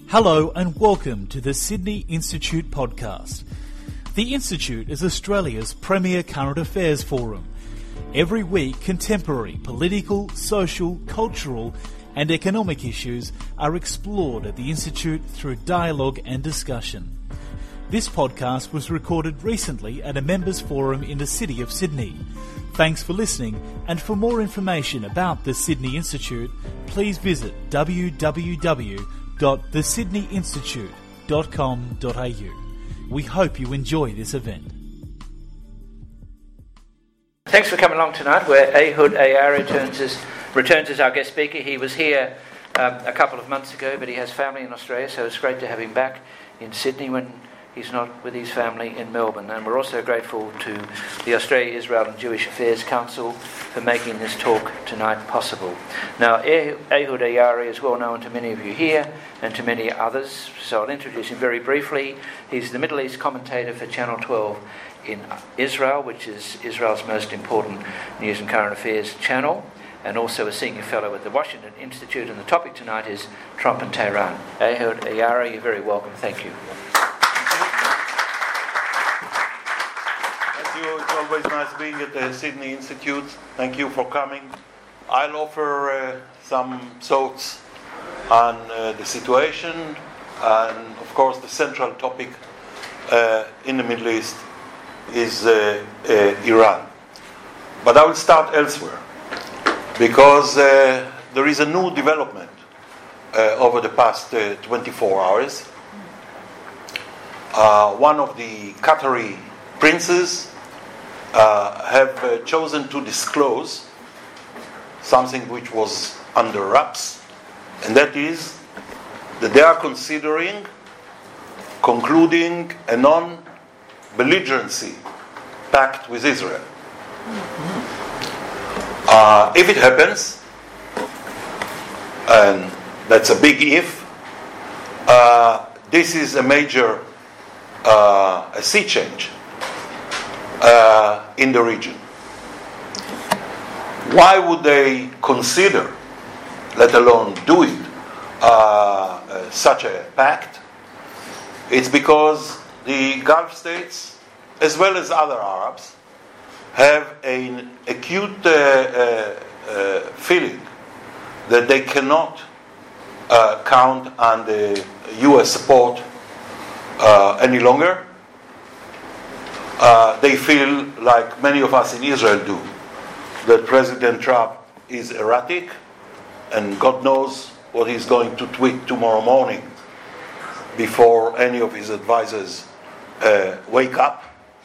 Hello and welcome to the Sydney Institute podcast. The Institute is Australia's premier current affairs forum. Every week, contemporary political, social, cultural and economic issues are explored at the Institute through dialogue and discussion. This podcast was recorded recently at a members forum in the city of Sydney. Thanks for listening, and for more information about the Sydney Institute, please visit www.thesydneyinstitute.com.au. We hope you enjoy this event. Thanks for coming along tonight, where Ehud Ayari returns as our guest speaker. He was here a couple of months ago, but he has family in Australia, so it's great to have him back in Sydney when he's not with his family in Melbourne. And we're also grateful to the Australia, Israel and Jewish Affairs Council for making this talk tonight possible. Now, Ehud Ayari is well known to many of you here and to many others, so I'll introduce him very briefly. He's the Middle East commentator for Channel 12 in Israel, which is Israel's most important news and current affairs channel, and also a senior fellow at the Washington Institute. And the topic tonight is Trump and Tehran. Ehud Ayari, you're very welcome. Thank you. It's always nice being at the Sydney Institute. Thank you for coming. I'll offer some thoughts on the situation and, of course, the central topic in the Middle East is Iran. But I will start elsewhere because there is a new development over the past 24 hours. One of the Qatari princes have chosen to disclose something which was under wraps, and that is that they are considering concluding a non-belligerency pact with Israel. If it happens, and that's a big if, this is a major a sea change in the region. Why would they consider, let alone do it, such a pact? It's because the Gulf states, as well as other Arabs, have an acute feeling that they cannot count on the U.S. support any longer. They feel, like many of us in Israel do, that President Trump is erratic, and God knows what he's going to tweet tomorrow morning before any of his advisors wake up.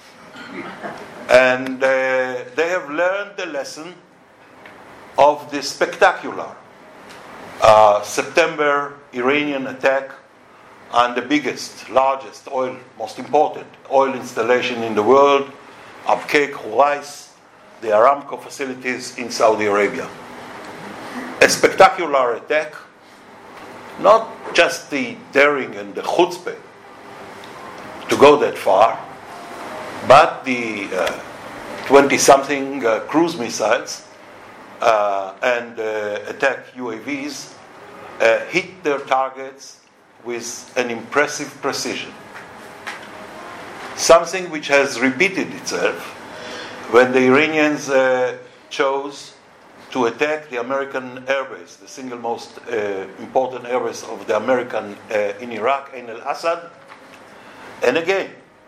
And they have learned the lesson of the spectacular September Iranian attack on the biggest, largest most important oil installation in the world, Abqaiq, Khurais, the Aramco facilities in Saudi Arabia. A spectacular attack, not just the daring and the chutzpah to go that far, but the 20-something cruise missiles and attack UAVs hit their targets with an impressive precision. Something which has repeated itself when the Iranians chose to attack the American airbase, the single most important airbase of the American in Iraq, Ain al-Assad. And again,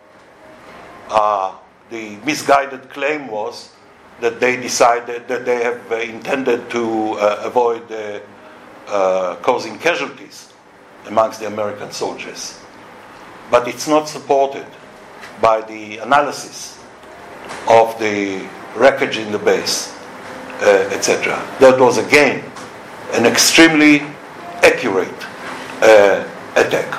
the misguided claim was that they decided that they have intended to avoid causing casualties amongst the American soldiers. But it's not supported by the analysis of the wreckage in the base, etc. That was again an extremely accurate attack.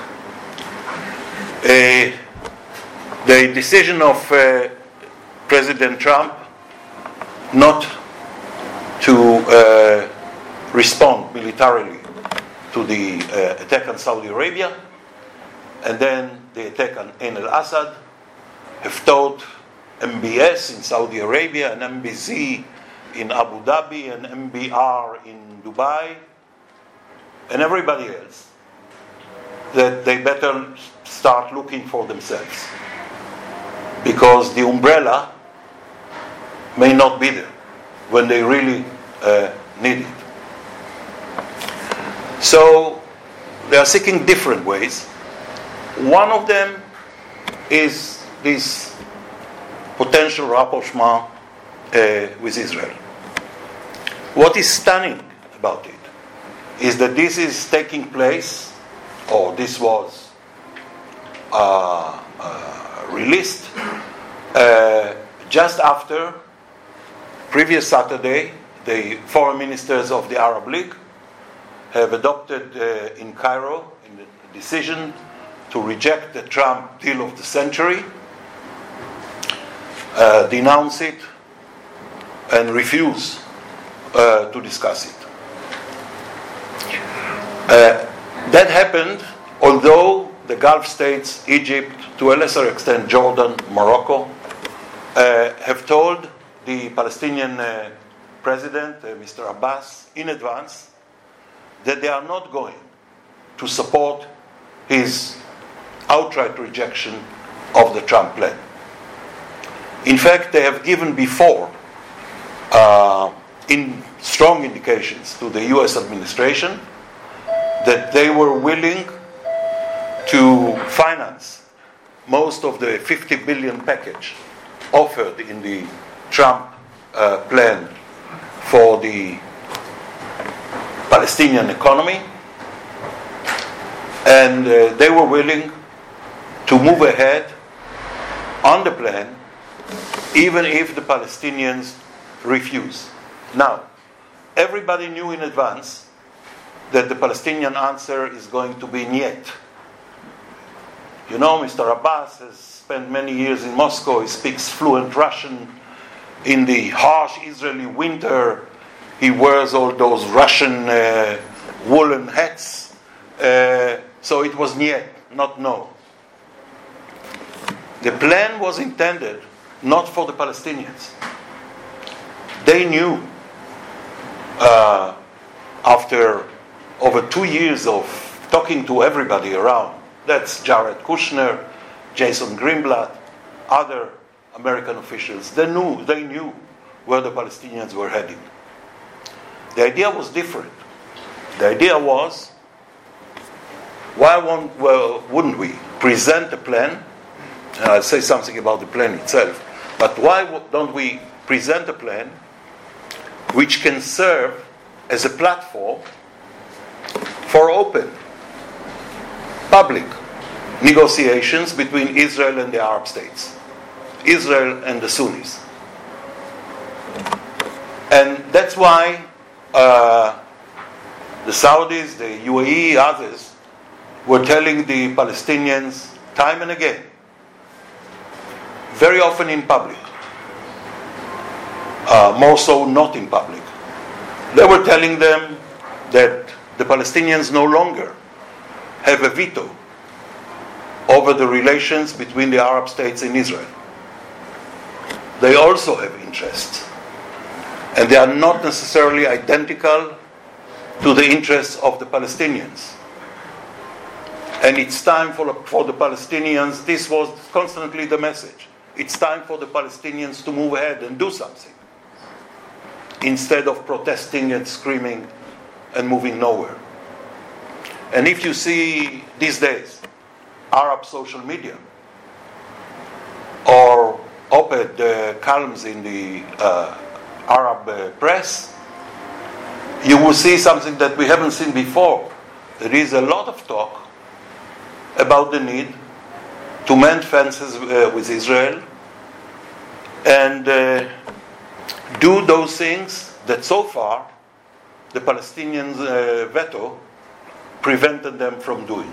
The decision of President Trump not to respond militarily to the attack on Saudi Arabia and then the attack on Ain al-Assad have taught MBS in Saudi Arabia and MBC in Abu Dhabi and MBR in Dubai and everybody else that they better start looking for themselves, because the umbrella may not be there when they really need it. So they are seeking different ways. One of them is this potential rapprochement with Israel. What is stunning about it is that this is taking place, or this was released just after previous Saturday the foreign ministers of the Arab League have adopted in Cairo a decision to reject the Trump deal of the century, denounce it, and refuse to discuss it. That happened although the Gulf states, Egypt, to a lesser extent Jordan, Morocco, have told the Palestinian president, Mr. Abbas, in advance that they are not going to support his outright rejection of the Trump plan. In fact, they have given before in strong indications to the US administration that they were willing to finance most of the $50 billion package offered in the Trump plan for the Palestinian economy, and they were willing to move ahead on the plan even if the Palestinians refuse. Now, everybody knew in advance that the Palestinian answer is going to be niet. You know, Mr. Abbas has spent many years in Moscow. He speaks fluent Russian. In the harsh Israeli winter, he wears all those Russian woolen hats. So it was niet, not no. The plan was intended not for the Palestinians. They knew, after over 2 years of talking to everybody around, that's Jared Kushner, Jason Greenblatt, other American officials, they knew where the Palestinians were heading. The idea was different. The idea was, why wouldn't we present a plan? And I'll say something about the plan itself. But why don't we present a plan which can serve as a platform for open, public negotiations between Israel and the Arab states, Israel and the Sunnis. And that's why the Saudis, the UAE, others were telling the Palestinians time and again, very often in public, more so not in public. They were telling them that the Palestinians no longer have a veto over the relations between the Arab states and Israel. They also have interests, and they are not necessarily identical to the interests of the Palestinians. And it's time for the Palestinians, this was constantly the message, it's time for the Palestinians to move ahead and do something, instead of protesting and screaming and moving nowhere. And if you see these days Arab social media or op-ed columns in the Arab press, you will see something that we haven't seen before. There is a lot of talk about the need to mend fences with Israel and do those things that so far the Palestinians' veto prevented them from doing.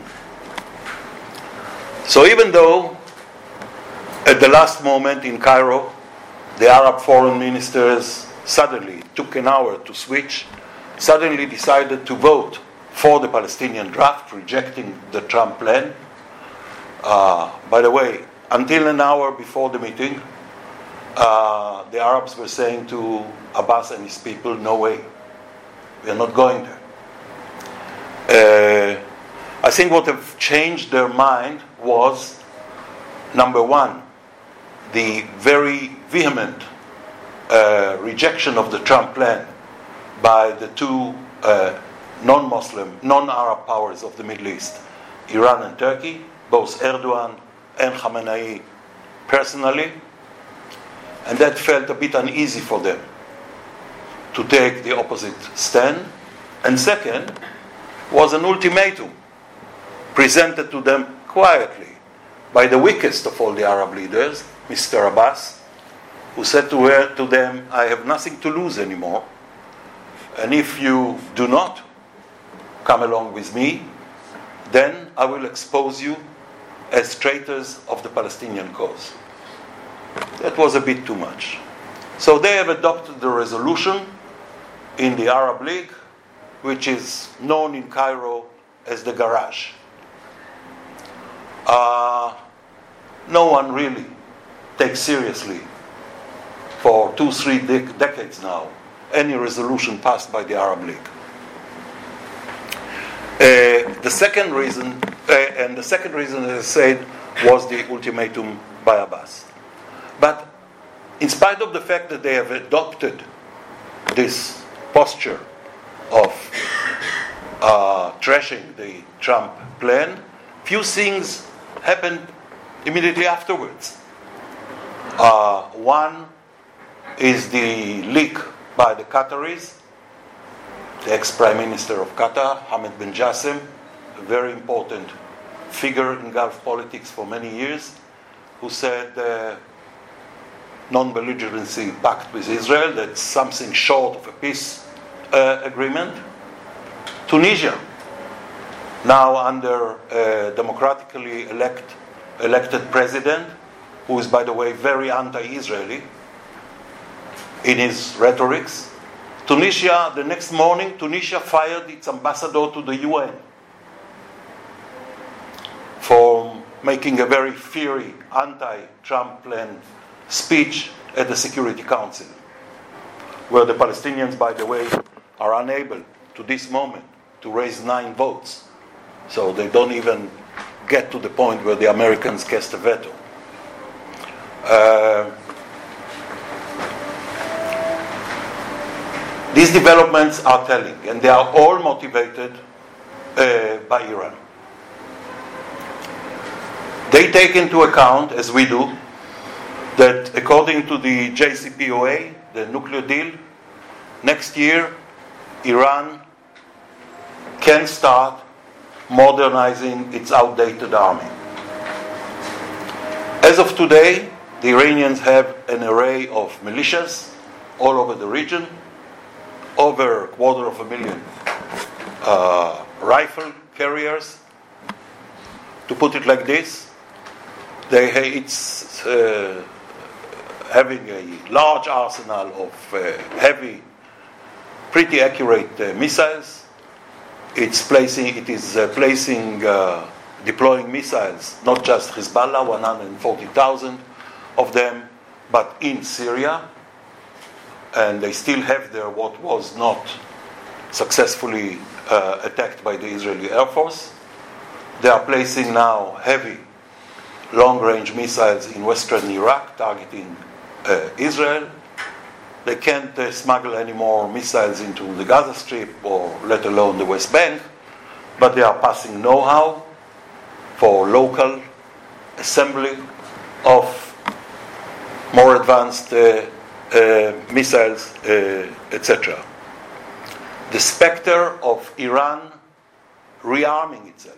So even though at the last moment in Cairo the Arab foreign ministers suddenly took an hour to switch, suddenly decided to vote for the Palestinian draft, rejecting the Trump plan. By the way, until an hour before the meeting, the Arabs were saying to Abbas and his people, no way, we are not going there. I think what have changed their mind was, number one, the very vehement rejection of the Trump plan by the two non-Muslim, non-Arab powers of the Middle East, Iran and Turkey, both Erdogan and Khamenei personally, and that felt a bit uneasy for them to take the opposite stand. And second was an ultimatum presented to them quietly by the weakest of all the Arab leaders, Mr. Abbas, who said to them, I have nothing to lose anymore, and if you do not come along with me, then I will expose you as traitors of the Palestinian cause. That was a bit too much. So they have adopted the resolution in the Arab League, which is known in Cairo as the Garage. No one really takes seriously for 2-3 decades now any resolution passed by the Arab League. The second reason, as I said, was the ultimatum by Abbas. But in spite of the fact that they have adopted this posture of trashing the Trump plan, few things happened immediately afterwards. One is the leak by the Qataris, the ex-Prime Minister of Qatar, Hamad bin Jassim, a very important figure in Gulf politics for many years, who said non-belligerency pact with Israel, that's something short of a peace agreement. Tunisia, now under a democratically elected president, who is, by the way, very anti-Israeli in his rhetorics. Tunisia, the next morning, Tunisia fired its ambassador to the UN for making a very fiery anti-Trump plan speech at the Security Council, where the Palestinians, by the way, are unable to this moment to raise 9 votes. So they don't even get to the point where the Americans cast a veto. These developments are telling, and they are all motivated by Iran. They take into account, as we do, that according to the JCPOA, the nuclear deal, next year Iran can start modernizing its outdated army. As of today, the Iranians have an array of militias all over the region, over 250,000 rifle carriers. To put it like this, it's having a large arsenal of heavy, pretty accurate missiles. It is deploying missiles, not just Hezbollah, 140,000 of them, but in Syria. And they still have there what was not successfully attacked by the Israeli Air Force. They are placing now heavy long-range missiles in western Iraq, targeting Israel. They can't smuggle any more missiles into the Gaza Strip, or let alone the West Bank, but they are passing know-how for local assembly of more advanced missiles, etc. The specter of Iran rearming itself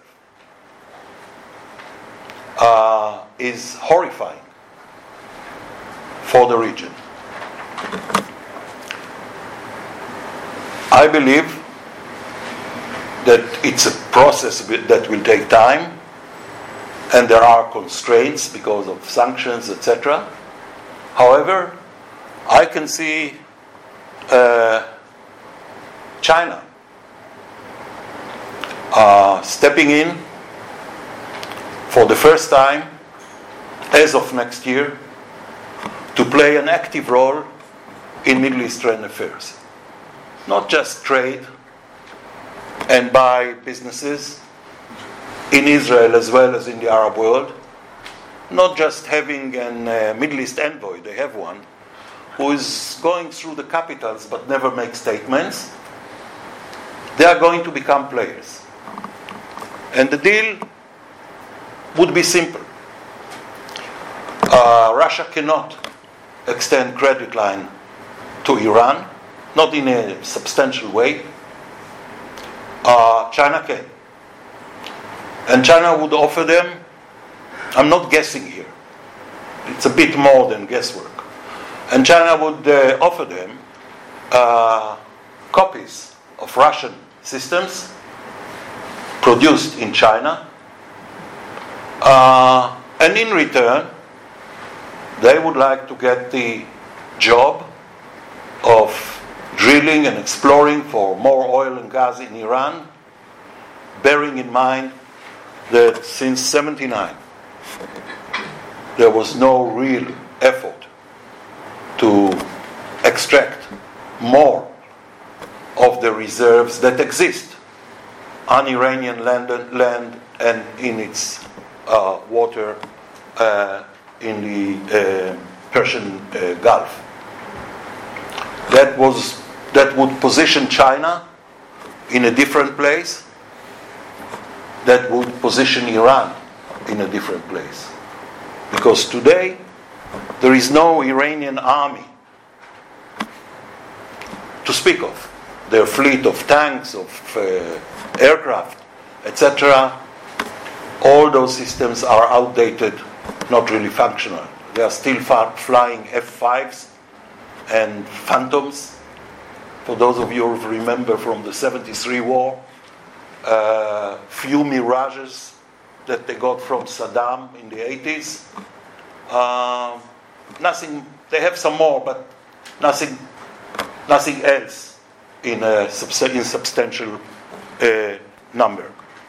is horrifying for the region. I believe that it's a process that will take time, and there are constraints because of sanctions, etc. However, I can see China stepping in for the first time, as of next year, to play an active role in Middle Eastern affairs. Not just trade and buy businesses, in Israel as well as in the Arab world, not just having a Middle East envoy, they have one, who is going through the capitals but never makes statements. They are going to become players. And the deal would be simple. Russia cannot extend credit line to Iran, not in a substantial way. China can. And China would offer them, I'm not guessing here, it's a bit more than guesswork. And China would offer them copies of Russian systems produced in China, and in return, they would like to get the job of drilling and exploring for more oil and gas in Iran, bearing in mind that since 1979 there was no real effort to extract more of the reserves that exist on Iranian land and in its water in the Persian Gulf. That would position China in a different place. That would position Iran in a different place. Because today there is no Iranian army to speak of. Their fleet of tanks, of aircraft, etc., all those systems are outdated, not really functional. They are still flying F-5s and Phantoms. For those of you who remember from the 73 war, few Mirages that they got from Saddam in the 80s. Nothing. They have some more, but nothing else in substantial number.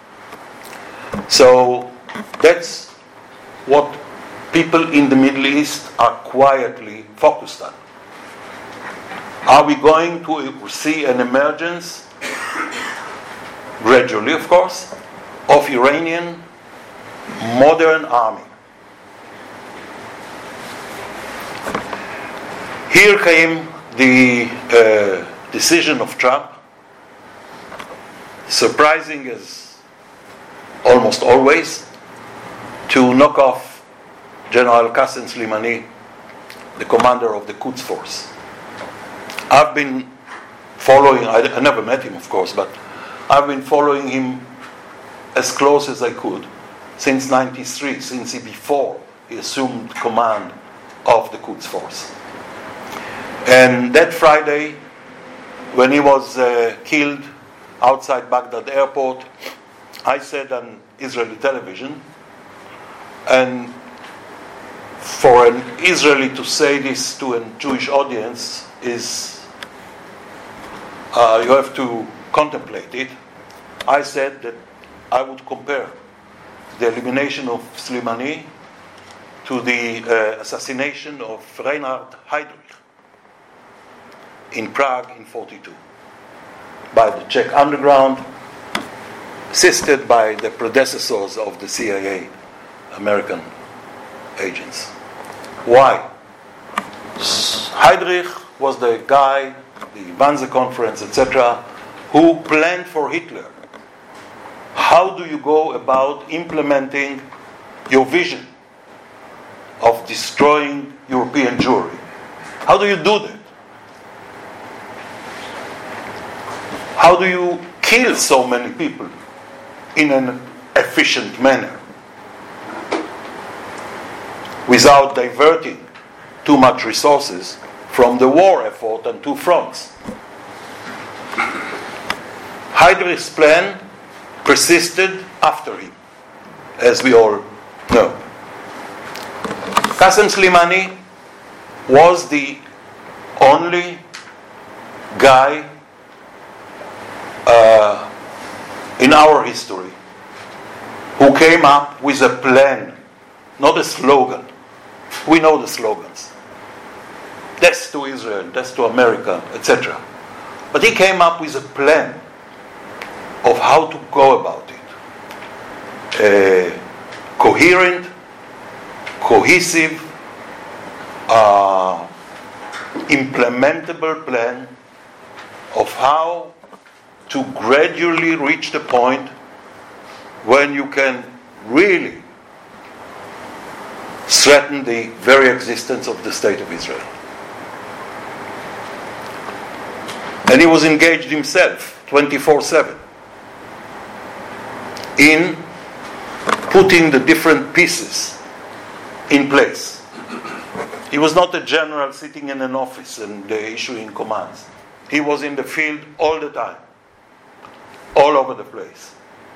So that's what people in the Middle East are quietly focused on. Are we going to see an emergence, gradually of course, of Iranian modern army? Here came the decision of Trump, surprising as almost always, to knock off General Qasem Soleimani, the commander of the Quds Force. I've been following, I never met him of course, but I've been following him as close as I could since 1993, since before he assumed command of the Quds Force. And that Friday, when he was killed outside Baghdad airport, I said on Israeli television, and for an Israeli to say this to a Jewish audience is, you have to contemplate it. I said that I would compare the elimination of Soleimani to the assassination of Reinhard Heydrich in Prague in 1942 by the Czech underground, assisted by the predecessors of the CIA, American agents. Why? Heydrich was the guy, the Wannsee Conference, etc., who planned for Hitler. How do you go about implementing your vision of destroying European Jewry? How do you do that? How do you kill so many people in an efficient manner without diverting too much resources from the war effort on two fronts? Heydrich's plan persisted after him, as we all know. Qasem Soleimani was the only guy in our history who came up with a plan, not a slogan. We know the slogans. Death to Israel, death to America, etc. But he came up with a plan of how to go about it. a coherent, cohesive, implementable plan of how to gradually reach the point when you can really threaten the very existence of the State of Israel. And he was engaged himself 24/7 in putting the different pieces in place. He was not a general sitting in an office and issuing commands. He was in the field all the time, all over the place,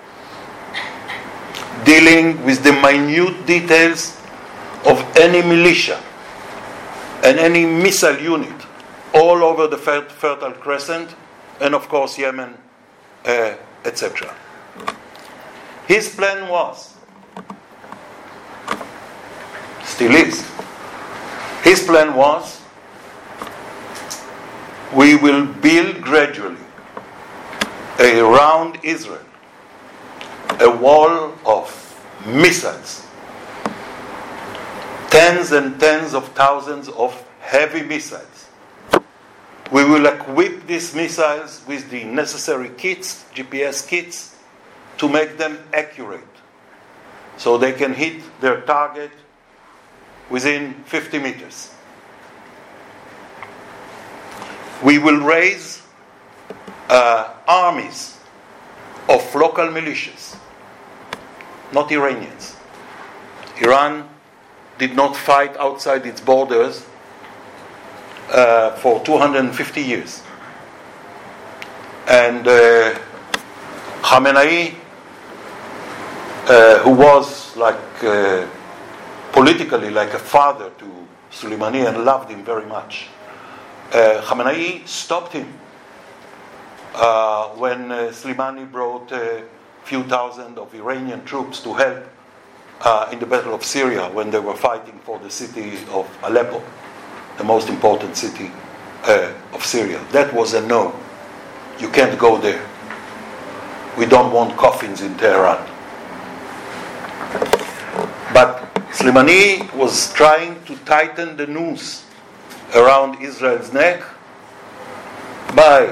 dealing with the minute details of any militia and any missile unit all over the Fertile Crescent, and of course Yemen, etc. His plan was, still is, his plan was, we will build gradually around Israel a wall of missiles, tens and tens of thousands of heavy missiles. We will equip these missiles with the necessary kits, GPS kits, to make them accurate, so they can hit their target within 50 meters. We will raise armies of local militias, not Iranians. Iran did not fight outside its borders for 250 years. And Khamenei, who was politically like a father to Soleimani and loved him very much, Khamenei stopped him when Soleimani brought a few thousand of Iranian troops to help in the Battle of Syria when they were fighting for the city of Aleppo, the most important city of Syria. That was a no. You can't go there. We don't want coffins in Tehran. But Soleimani was trying to tighten the noose around Israel's neck by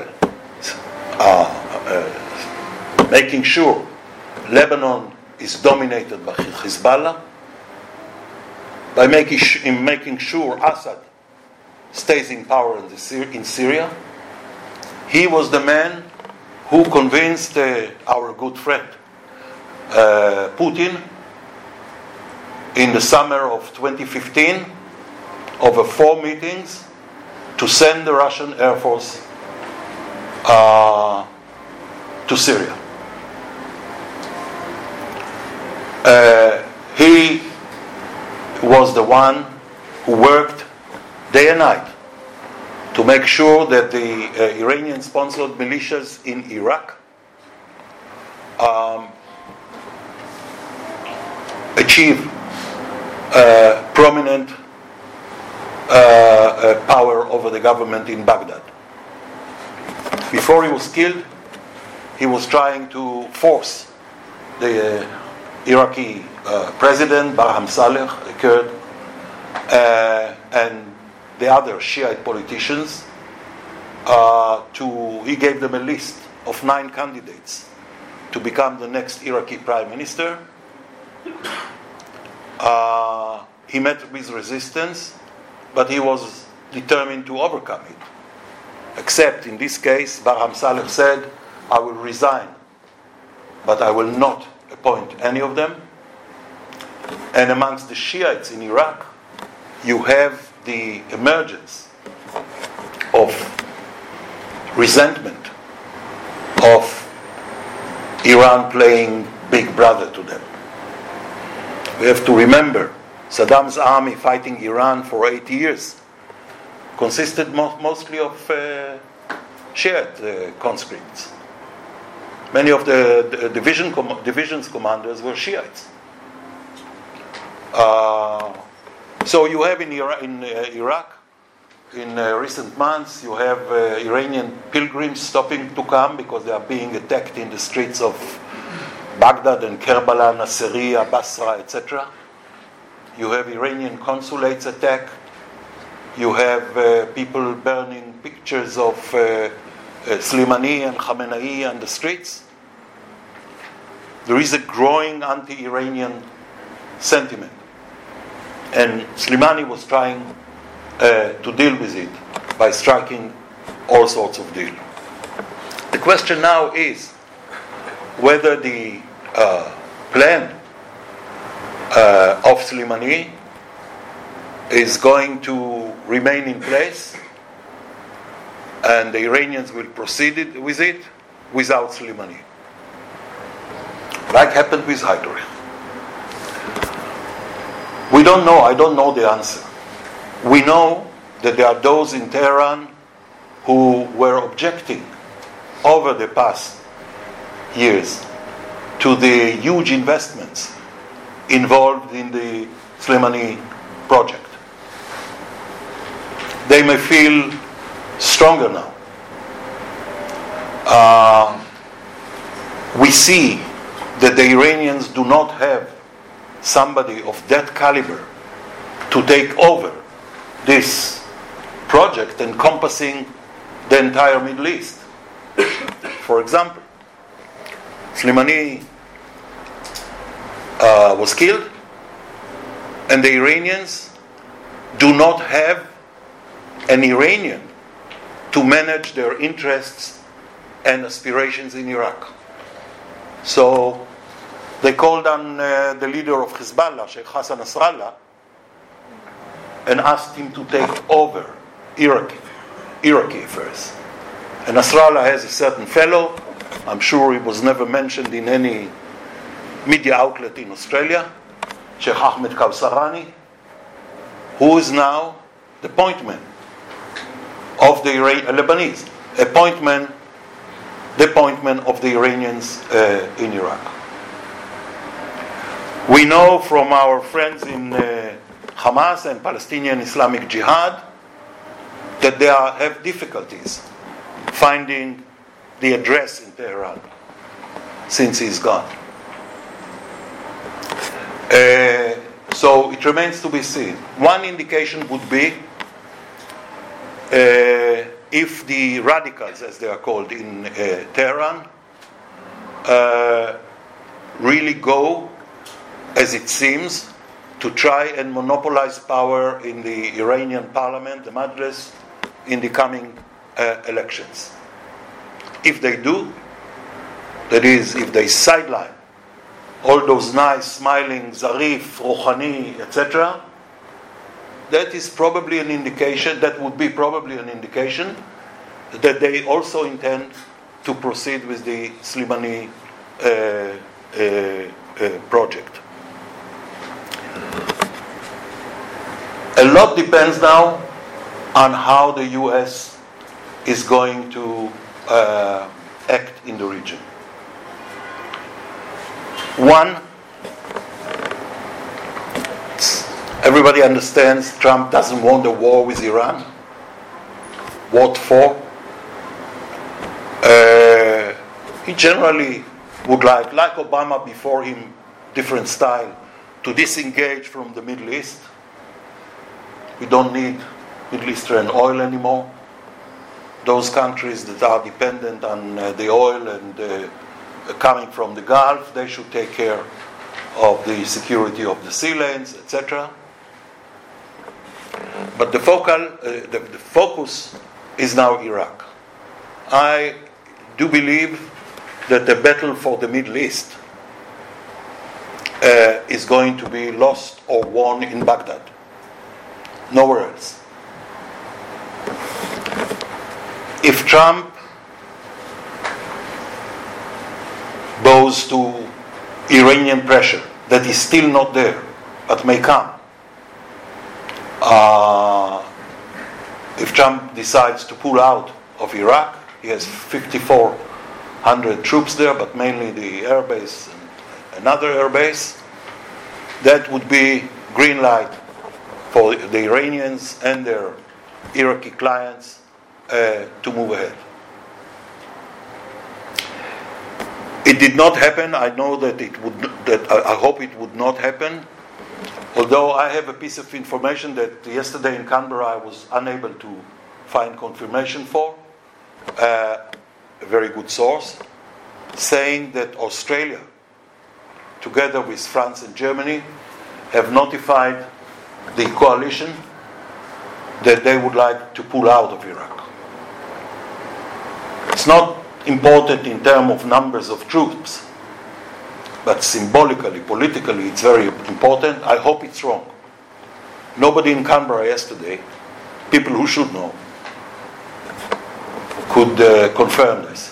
making sure Lebanon is dominated by Hezbollah, by making sure Assad stays in power in Syria. He was the man who convinced our good friend Putin in the summer of 2015, over 4 meetings, to send the Russian Air Force to Syria. He was the one who worked day and night to make sure that the Iranian-sponsored militias in Iraq achieve prominent power over the government in Baghdad. Before he was killed, he was trying to force the Iraqi president, Barham Saleh, a Kurd, and the other Shiite politicians, he gave them a list of 9 candidates to become the next Iraqi prime minister. He met with resistance, but he was determined to overcome it. Except in this case, Barham Saleh said, I will resign, but I will not appoint any of them. And amongst the Shiites in Iraq, you have the emergence of resentment of Iran playing big brother to them. We have to remember, Saddam's army fighting Iran for 8 years consisted mostly of Shiite conscripts. Many of the divisions commanders were Shiites. So you have in Iraq, in recent months, you have Iranian pilgrims stopping to come because they are being attacked in the streets of Baghdad and Kerbala, Nasiriyah, Basra, etc. You have Iranian consulates attacked. You have people burning pictures of Slimani and Khamenei on the streets. There is a growing anti-Iranian sentiment. And Slimani was trying to deal with it by striking all sorts of deals. The question now is whether the plan of Slimani is going to remain in place and the Iranians will proceed with it without Slimani, like happened with Hydrogen. We don't know. I don't know the answer. We know that there are those in Tehran who were objecting over the past years to the huge investments involved in the Slimani project. They may feel stronger now. We see that the Iranians do not have somebody of that caliber to take over this project encompassing the entire Middle East. For example, Slimani was killed, and the Iranians do not have an Iranian to manage their interests and aspirations in Iraq. So they called on the leader of Hezbollah, Sheikh Hassan Nasrallah, and asked him to take over Iraqi affairs. And Nasrallah has a certain fellow, I'm sure he was never mentioned in any media outlet in Australia, Sheikh Ahmed Kausarani, who is now the point man of the Lebanese, the point man of the Iranians in Iraq. We know from our friends in Hamas and Palestinian Islamic Jihad that they have difficulties finding the address in Tehran since he's gone. So it remains to be seen. One indication would be if the radicals, as they are called in Tehran, really go, as it seems, to try and monopolize power in the Iranian parliament, the Majlis, in the coming elections. If they do, that is, if they sideline all those nice, smiling, Zarif, Rouhani, etc., that is probably an indication, that would be probably an indication that they also intend to proceed with the Slimani project. A lot depends now on how the US is going to act in the region. One, everybody understands Trump doesn't want a war with Iran. What for? He generally would like Obama before him, different style, to disengage from the Middle East. We don't need Middle Eastern oil anymore. Those countries that are dependent on the oil and coming from the Gulf, they should take care of the security of the sea lanes, etc. But the focus is now Iraq. I do believe that the battle for the Middle East is going to be lost or won in Baghdad. Nowhere else. If Trump bows to Iranian pressure that is still not there, but may come, if Trump decides to pull out of Iraq, he has 5,400 troops there, but mainly the air base and another air base, that would be green light for the Iranians and their Iraqi clients to move ahead. It It did not happen. I know that I hope it would not happen. Although I have a piece of information that yesterday in Canberra I was unable to find confirmation for, a very good source, saying that Australia, together with France and Germany, have notified the coalition that they would like to pull out of Iraq. It's not important in terms of numbers of troops, but symbolically, politically, it's very important. I hope it's wrong. Nobody in Canberra yesterday, people who should know, could confirm this.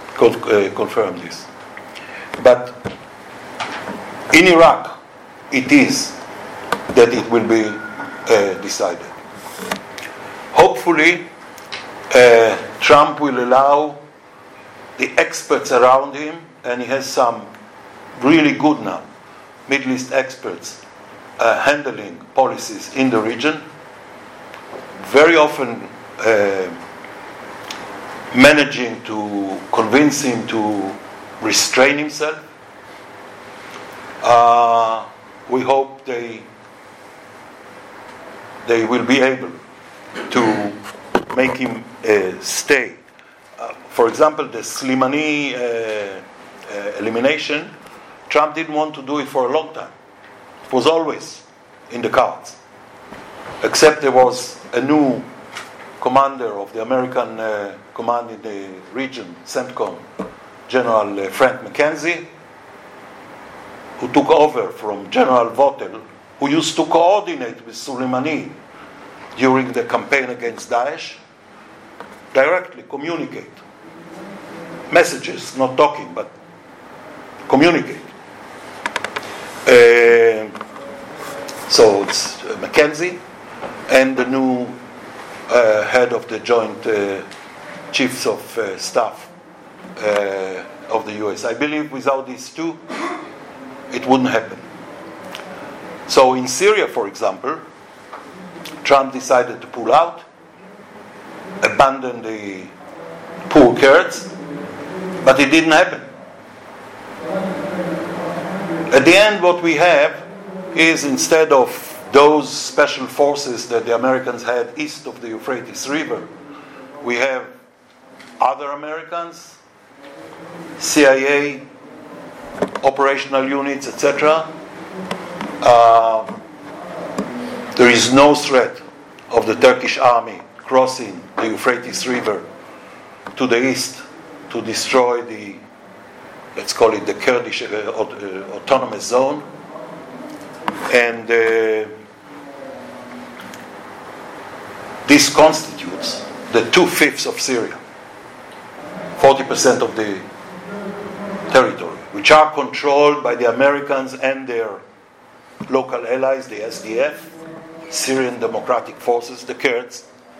But in Iraq, it is that it will be decided. Hopefully, Trump will allow the experts around him, and he has some really good now Middle East experts handling policies in the region, very often managing to convince him to restrain himself. We hope they will be able to make him stay. For example, the Soleimani elimination, Trump didn't want to do it for a long time. It was always in the cards. Except there was a new commander of the American command in the region, CENTCOM, General Frank McKenzie, who took over from General Votel, who used to coordinate with Soleimani during the campaign against Daesh, directly communicate. Messages, not talking, but communicate. So it's McKenzie and the new head of the Joint Chiefs of Staff of the US. I believe without these two, it wouldn't happen. So in Syria, for example, Trump decided to pull out, abandon the poor Kurds, but it didn't happen. At the end, what we have is, instead of those special forces that the Americans had east of the Euphrates River, we have other Americans, CIA, operational units, etc. There is no threat of the Turkish army crossing the Euphrates River to the east to destroy the, let's call it the Kurdish autonomous zone. And this constitutes the 2/5 of Syria, 40% of the territory, which are controlled by the Americans and their local allies, the SDF, Syrian Democratic Forces, the Kurds.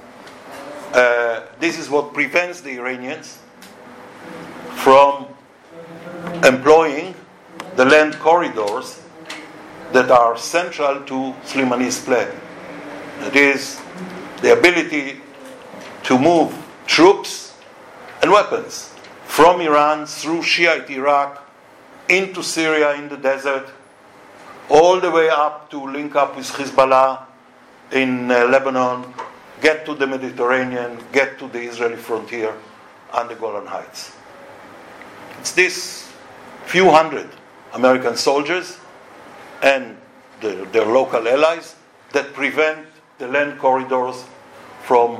This is what prevents the Iranians from employing the land corridors that are central to Soleimani's plan. That is, the ability to move troops and weapons from Iran through Shiite Iraq into Syria in the desert, all the way up to link up with Hezbollah in Lebanon, get to the Mediterranean, get to the Israeli frontier and the Golan Heights. It's this few hundred American soldiers and their local allies that prevent the land corridors from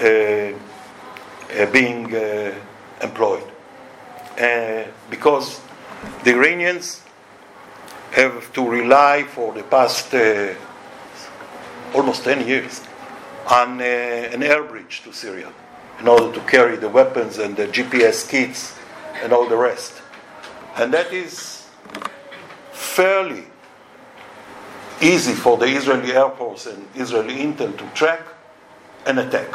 being employed. Because the Iranians have to rely for the past almost 10 years on an air bridge to Syria in order to carry the weapons and the GPS kits and all the rest. And that is fairly easy for the Israeli Air Force and Israeli Intel to track and attack.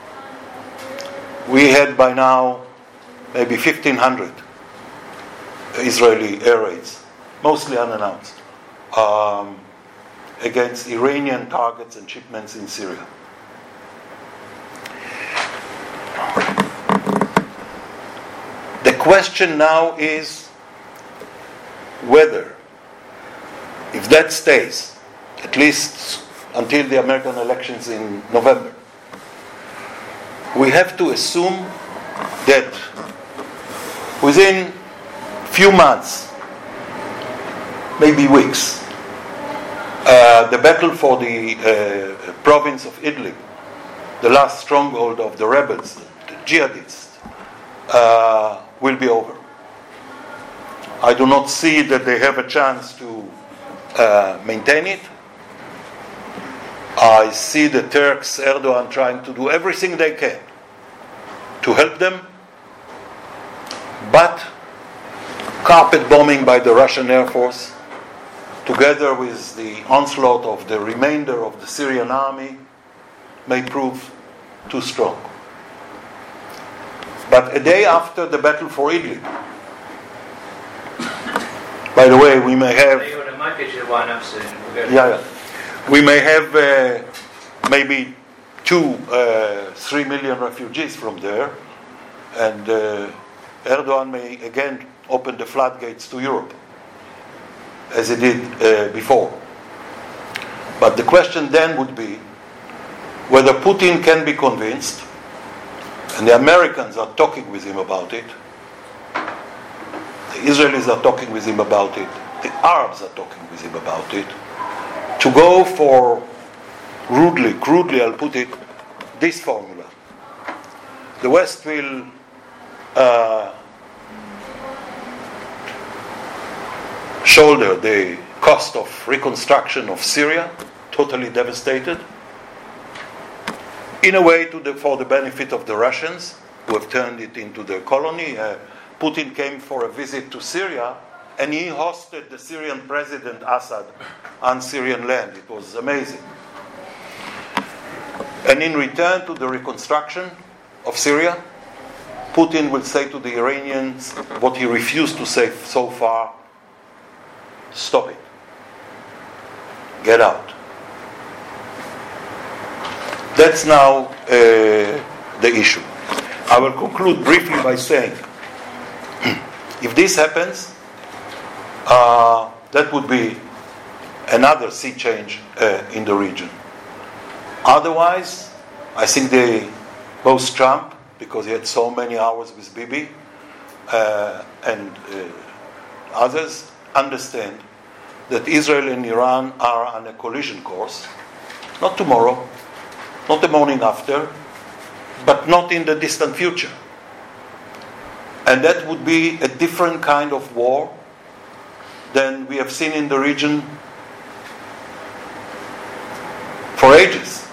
We had by now maybe 1,500 Israeli air raids, mostly unannounced, against Iranian targets and shipments in Syria. The question now is whether, if that stays, at least until the American elections in November, we have to assume that within few months, maybe weeks, the battle for the province of Idlib, the last stronghold of the rebels, the jihadists, will be over. I do not see that they have a chance to maintain it. I see the Turks, Erdogan, trying to do everything they can to help them, but carpet bombing by the Russian Air Force, together with the onslaught of the remainder of the Syrian army, may prove too strong. But a day after the battle for Idlib, by the way, we may have... I might get you to wind up soon. We may have maybe 3 million refugees from there, and Erdogan may again open the floodgates to Europe, as he did before. But the question then would be whether Putin can be convinced, and the Americans are talking with him about it, the Israelis are talking with him about it, the Arabs are talking with him about it, to go for, crudely I'll put it, this formula. The West will shoulder the cost of reconstruction of Syria, totally devastated, in a way for the benefit of the Russians, who have turned it into their colony. Putin came for a visit to Syria, and he hosted the Syrian president Assad on Syrian land. It was amazing. And in return to the reconstruction of Syria, Putin will say to the Iranians what he refused to say so far: stop it. Get out. That's now the issue. I will conclude briefly by saying, if this happens, that would be another sea change in the region. Otherwise, I think both Trump, because he had so many hours with Bibi, and others, understand that Israel and Iran are on a collision course, not tomorrow, not the morning after, but not in the distant future. And that would be a different kind of war than we have seen in the region for ages.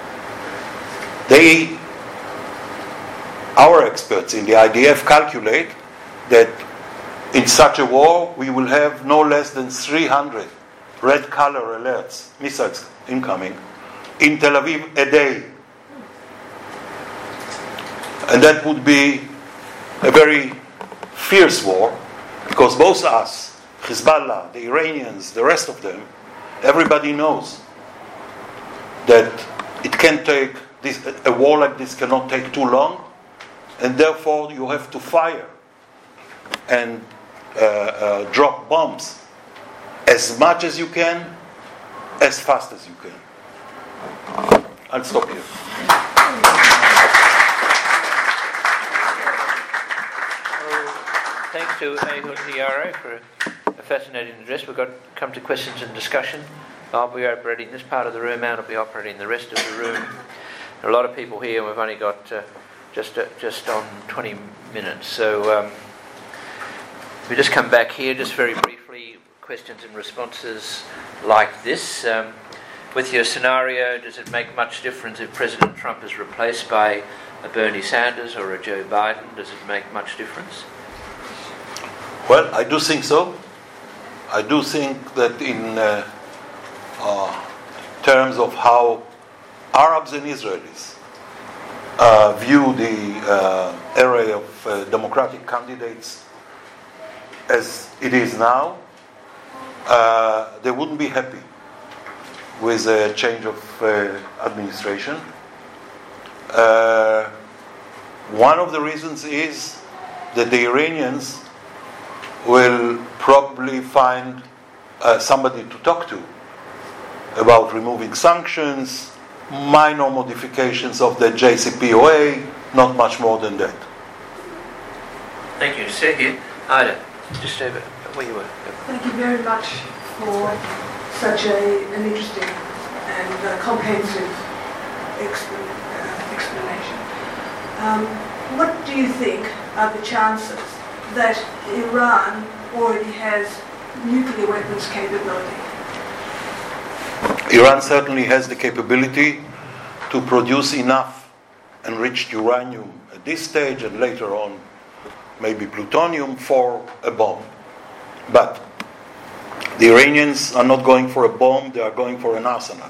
Our experts in the IDF calculate that in such a war we will have no less than 300 red color alerts, missiles incoming, in Tel Aviv a day. And that would be a very fierce war, because both us, Hezbollah, the Iranians, the rest of them, everybody knows that it can take a war like this cannot take too long, and therefore you have to fire and drop bombs as much as you can, as fast as you can. I'll stop here. Thanks to Ehud Hiare for a fascinating address. We've come to questions and discussion. I'll be operating this part of the room, and I'll be operating the rest of the room. There are a lot of people here, and we've only got just on 20 minutes. So we just come back here, just very briefly, questions and responses like this. With your scenario, does it make much difference if President Trump is replaced by a Bernie Sanders or a Joe Biden? Does it make much difference? Well, I do think so. I do think that in terms of how Arabs and Israelis view the array of democratic candidates as it is now, they wouldn't be happy with a change of administration. One of the reasons is that the Iranians will probably find somebody to talk to about removing sanctions, minor modifications of the JCPOA, not much more than that. Thank you. Sit here. Ida, just over where you were. Thank you very much for such an interesting and comprehensive explanation. What do you think are the chances that Iran already has nuclear weapons capability? Iran certainly has the capability to produce enough enriched uranium at this stage and later on maybe plutonium for a bomb. But the Iranians are not going for a bomb, they are going for an arsenal.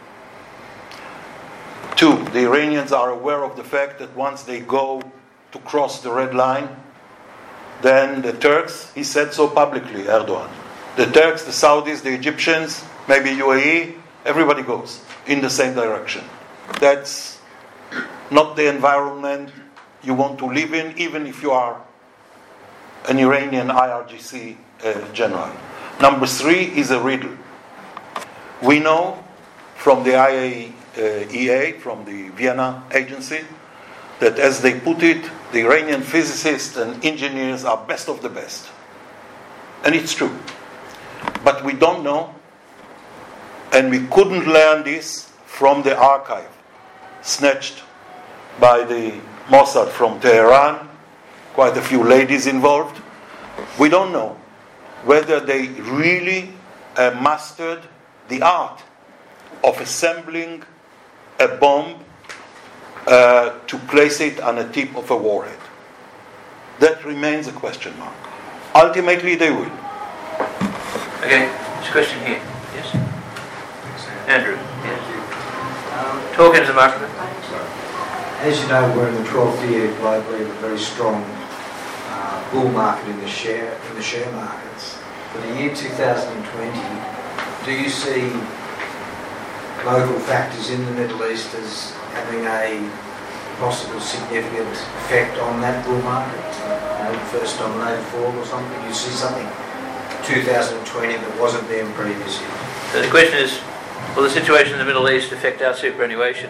Two, the Iranians are aware of the fact that once they go to cross the red line, then the Turks, he said so publicly, Erdogan, the Turks, the Saudis, the Egyptians, maybe UAE, everybody goes in the same direction. That's not the environment you want to live in, even if you are an Iranian IRGC general. Number three is a riddle. We know from the IAEA, from the Vienna agency, that as they put it, the Iranian physicists and engineers are best of the best. And it's true. But we don't know, and we couldn't learn this from the archive snatched by the Mossad from Tehran, quite a few ladies involved. We don't know whether they really mastered the art of assembling a bomb to place it on a tip of a warhead. That remains a question mark. Ultimately, they will. Okay, there's a question here. Yes? Andrew. Yes. Talk into the microphone. As you know, we're in the 12th year globally of a very strong bull market in the share markets. For the year 2020, do you see local factors in the Middle East as having a possible significant effect on that bull market? First dominated fall or something? You see something 2020 that wasn't there in previous years? So the question is, will the situation in the Middle East affect our superannuation?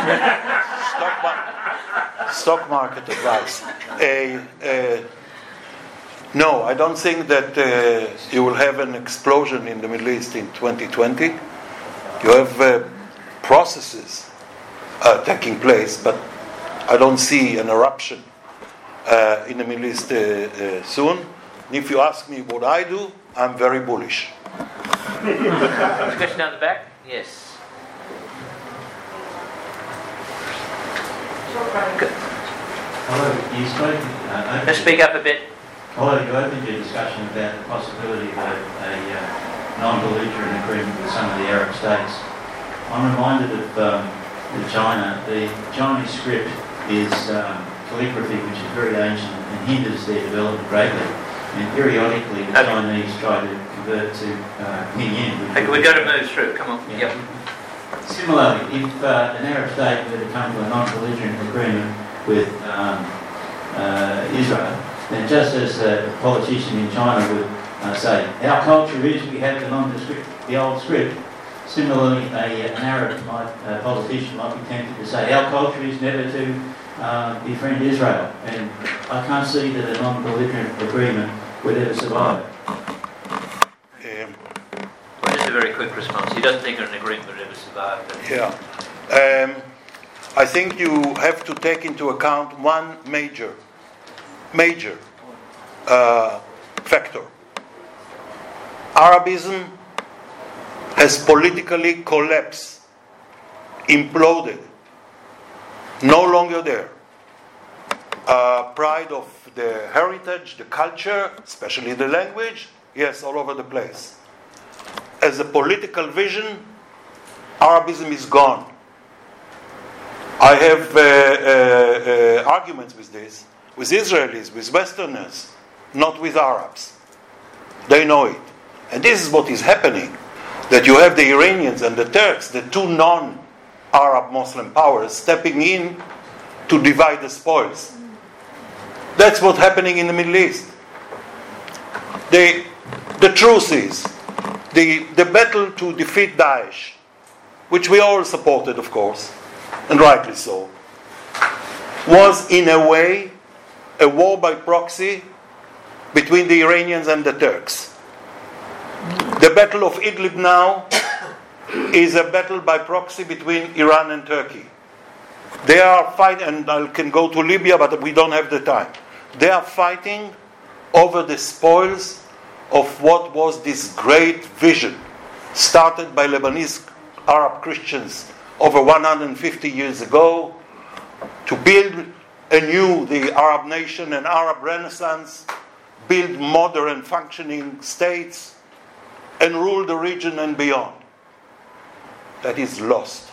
Stock market advice. No, I don't think that you will have an explosion in the Middle East in 2020. You have processes taking place, but I don't see an eruption in the Middle East soon. And if you ask me what I do, I'm very bullish. Question down the back? Yes. Hello, you spoke. Let's speak up a bit. Hello, you opened your discussion about the possibility of a non-belligerent agreement with some of the Arab states. I'm reminded of China. The Chinese script is calligraphy, which is very ancient and hinders their development greatly. And periodically, the Chinese try to convert to Pinyin. Okay, we've got to move through. Come on. Yeah. Yep. Similarly, if an Arab state were to come to a non-belligerent agreement with Israel, then just as a politician in China would say, our culture is we have the old script, similarly an Arab politician might be tempted to say, our culture is never to befriend Israel. And I can't see that a non-belligerent agreement would ever survive. Well, just a very quick response. He doesn't think an agreement would ever survive. Yeah. I think you have to take into account one major factor. Arabism has politically collapsed, imploded, no longer there. Pride of the heritage, the culture, especially the language, yes, all over the place. As a political vision, Arabism is gone. I have arguments with this, with Israelis, with Westerners, not with Arabs. They know it. And this is what is happening, that you have the Iranians and the Turks, the two non-Arab Muslim powers, stepping in to divide the spoils. That's what's happening in the Middle East. The truth is, the battle to defeat Daesh, which we all supported, of course, and rightly so, was in a way a war by proxy between the Iranians and the Turks. The Battle of Idlib now is a battle by proxy between Iran and Turkey. They are fighting, and I can go to Libya, but we don't have the time. They are fighting over the spoils of what was this great vision started by Lebanese Arab Christians over 150 years ago to build anew the Arab nation and Arab Renaissance, build modern functioning states, and rule the region and beyond. That is lost.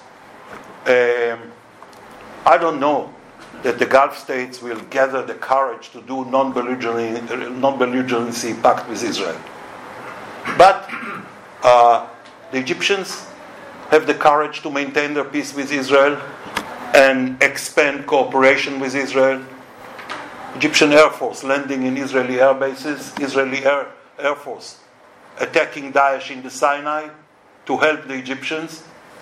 I don't know that the Gulf states will gather the courage to do non-belligerency pact with Israel. But the Egyptians have the courage to maintain their peace with Israel and expand cooperation with Israel. Egyptian Air Force landing in Israeli air bases, Israeli Air Force attacking Daesh in the Sinai to help the Egyptians.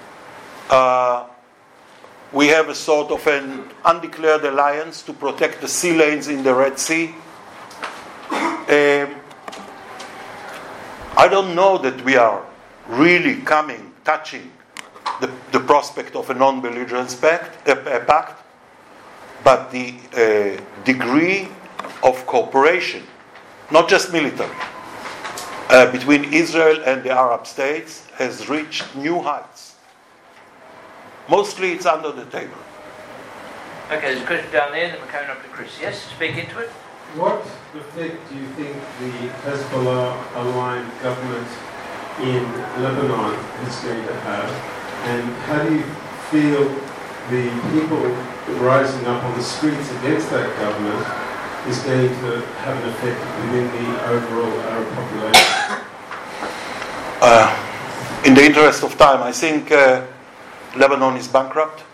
We have a sort of an undeclared alliance to protect the sea lanes in the Red Sea. I don't know that we are really touching the prospect of a non-belligerence pact, but the degree of cooperation, not just military, between Israel and the Arab states has reached new heights. Mostly it's under the table. Okay, there's a question down there, then we're coming up to Chris. Yes, speak into it. What effect do you think the Hezbollah-aligned government in Lebanon is going to have? And how do you feel the people rising up on the streets against that government is going to have an effect within the overall Arab population? In the interest of time, I think Lebanon is bankrupt.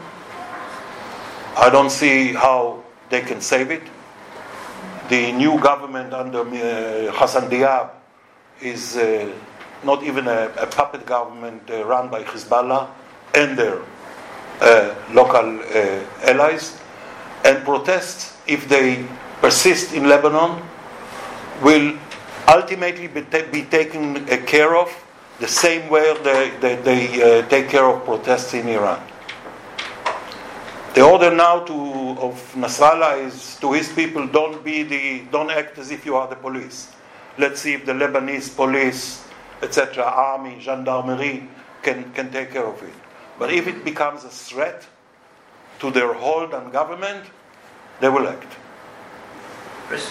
I don't see how they can save it. The new government under Hassan Diab is not even a puppet government run by Hezbollah and their local allies. And protests, if they persist in Lebanon, will ultimately be taken care of the same way they take care of protests in Iran. The order now of Nasrallah is to his people: don't act as if you are the police. Let's see if the Lebanese police, etc., army, gendarmerie can take care of it. But if it becomes a threat to their hold on government, they will act. Chris.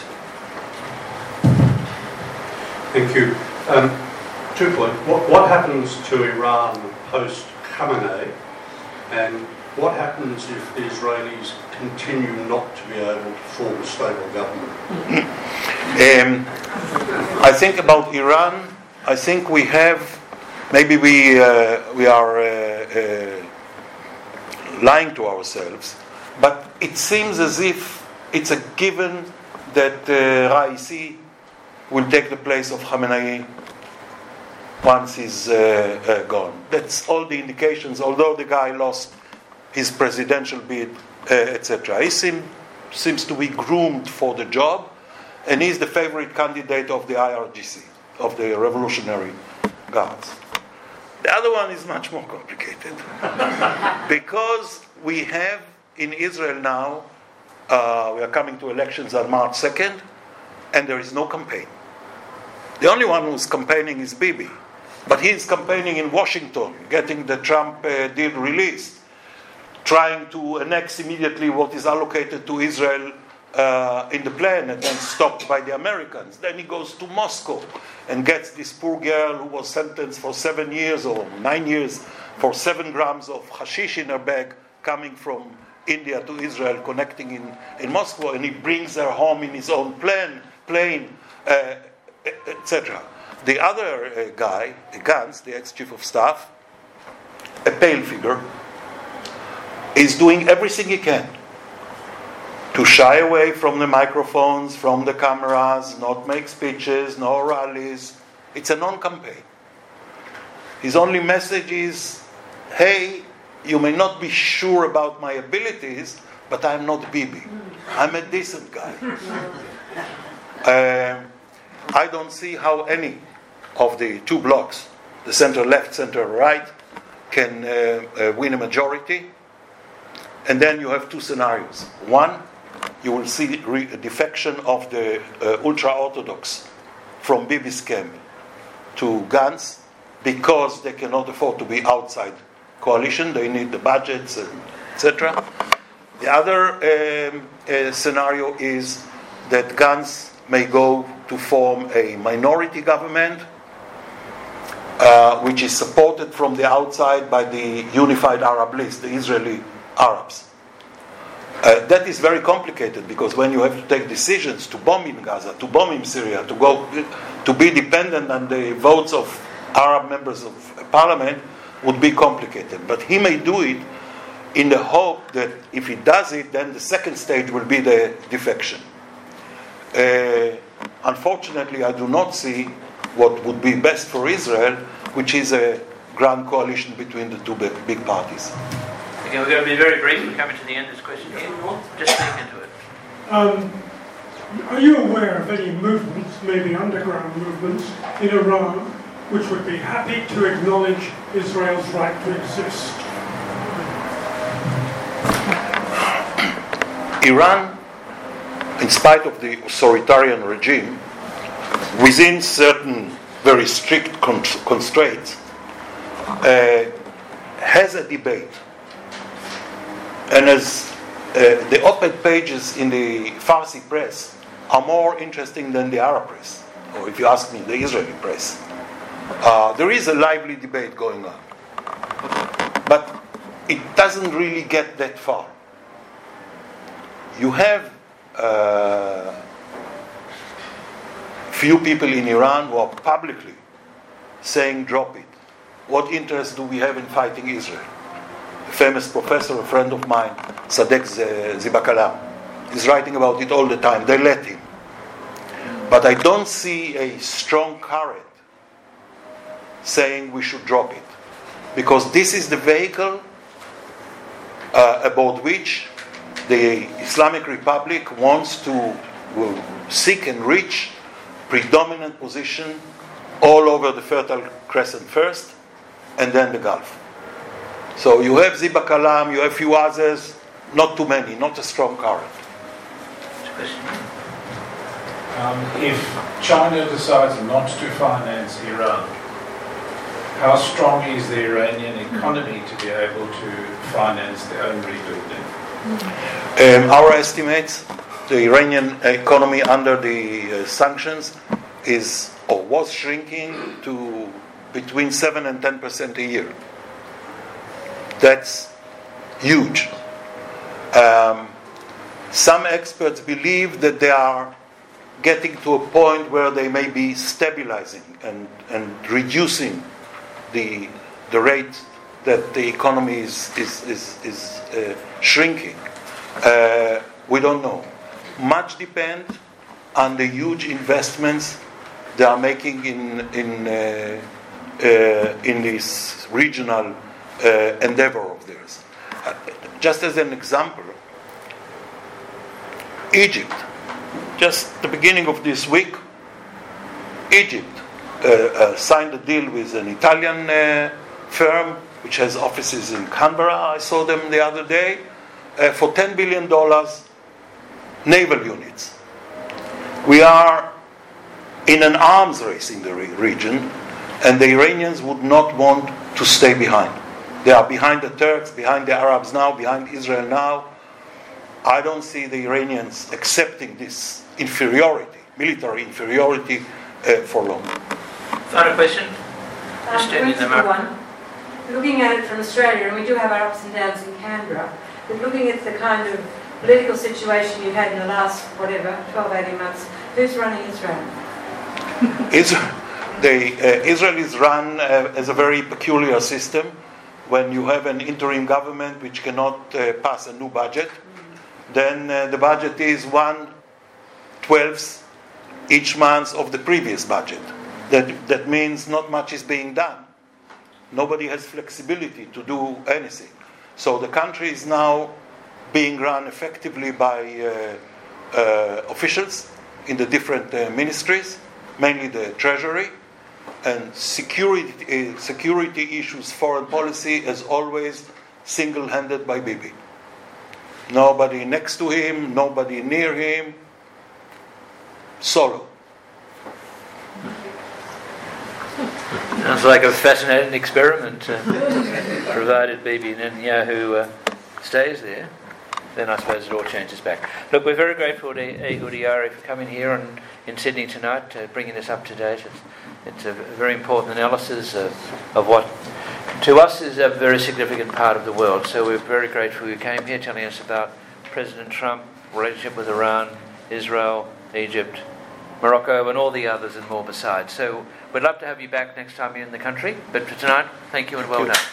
Thank you. 2 points. What happens to Iran post Khamenei, and what happens if the Israelis continue not to be able to form a stable government? I think about Iran. I think we have, maybe we are lying to ourselves, but it seems as if it's a given that Raisi will take the place of Khamenei once he's gone. That's all the indications, although the guy lost his presidential bid, etc. He seems to be groomed for the job, and he's the favorite candidate of the IRGC, of the Revolutionary Guards. The other one is much more complicated. Because we have in Israel now, we are coming to elections on March 2nd, and there is no campaign. The only one who's campaigning is Bibi. But he's campaigning in Washington, getting the Trump deal released, trying to annex immediately what is allocated to Israel in the plan and then stopped by the Americans. Then he goes to Moscow and gets this poor girl who was sentenced for 7 years or 9 years for 7 grams of hashish in her bag coming from India to Israel, connecting in Moscow, and he brings her home in his own plane, etc. The other guy, Gantz, the ex-chief of staff, a pale figure, is doing everything he can to shy away from the microphones, from the cameras, not make speeches, no rallies. It's a non-campaign. His only message is, hey, you may not be sure about my abilities, but I'm not Bibi. I'm a decent guy. I don't see how any of the two blocks, the center-left, center-right, can win a majority. And then you have two scenarios. One, you will see a defection of the ultra-Orthodox from Bibi's camp to Gantz because they cannot afford to be outside coalition. They need the budgets, etc. The other scenario is that Gantz may go to form a minority government which is supported from the outside by the Unified Arab List, the Israeli Arabs. That is very complicated because when you have to take decisions to bomb in Gaza, to bomb in Syria, to be dependent on the votes of Arab members of parliament would be complicated. But he may do it in the hope that if he does it, then the second stage will be the defection. Unfortunately, I do not see what would be best for Israel, which is a grand coalition between the two big parties. Okay, we're going to be very brief. We're coming to the end of this question here. Just speak into it. Are you aware of any movements, maybe underground movements, in Iran which would be happy to acknowledge Israel's right to exist? Iran, in spite of the authoritarian regime, within certain very strict constraints, has a debate. And as the op-ed pages in the Farsi press are more interesting than the Arab press, or if you ask me, the Israeli press. There is a lively debate going on. But it doesn't really get that far. You have few people in Iran who are publicly saying, drop it. What interest do we have in fighting Israel? A famous professor, a friend of mine, Sadek Zibakalam, is writing about it all the time. They let him. But I don't see a strong current saying we should drop it. Because this is the vehicle about which the Islamic Republic wants to seek and reach predominant position all over the Fertile Crescent first, and then the Gulf. So you have Ziba Kalam, you have few others, not too many, not a strong current. If China decides not to finance Iran, how strong is the Iranian economy to be able to finance their own rebuilding? Our estimates, the Iranian economy under the sanctions is or was shrinking to between 7 and 10% a year. That's huge. Some experts believe that they are getting to a point where they may be stabilizing and reducing the rate that the economy is shrinking. We don't know. Much depends on the huge investments they are making in this regional endeavor of theirs. Just as an example, Egypt, just the beginning of this week, Egypt signed a deal with an Italian firm which has offices in Canberra. I saw them the other day for $10 billion naval units. We are in an arms race in the region, and the Iranians would not want to stay behind. They are behind the Turks, behind the Arabs now, behind Israel now. I don't see the Iranians accepting this inferiority, military inferiority, for long. Final question? One. Looking at it from Australia, and we do have our ups and downs in Canberra, but looking at the kind of political situation you've had in the last, 12, 18 months, who's running Israel? Israel is run as a very peculiar system when you have an interim government which cannot pass a new budget. then the budget is 1/12 each month of the previous budget. That means not much is being done. Nobody has flexibility to do anything. So the country is now being run effectively by officials in the different ministries, mainly the Treasury, and security issues, foreign policy, as always, single-handed by Bibi. Nobody next to him, nobody near him, solo. Sounds like a fascinating experiment, provided Bibi Netanyahu stays there. Then I suppose it all changes back. Look, we're very grateful to Ehud Yaari for coming here in Sydney tonight, bringing us up to date. It's a very important analysis of what, to us, is a very significant part of the world. So we're very grateful you came here telling us about President Trump, relationship with Iran, Israel, Egypt, Morocco, and all the others and more besides. So we'd love to have you back next time you're in the country. But for tonight, thank you and well done.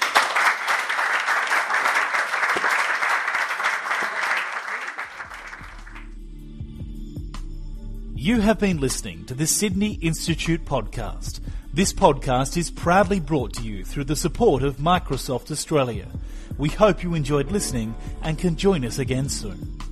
You have been listening to the Sydney Institute podcast. This podcast is proudly brought to you through the support of Microsoft Australia. We hope you enjoyed listening and can join us again soon.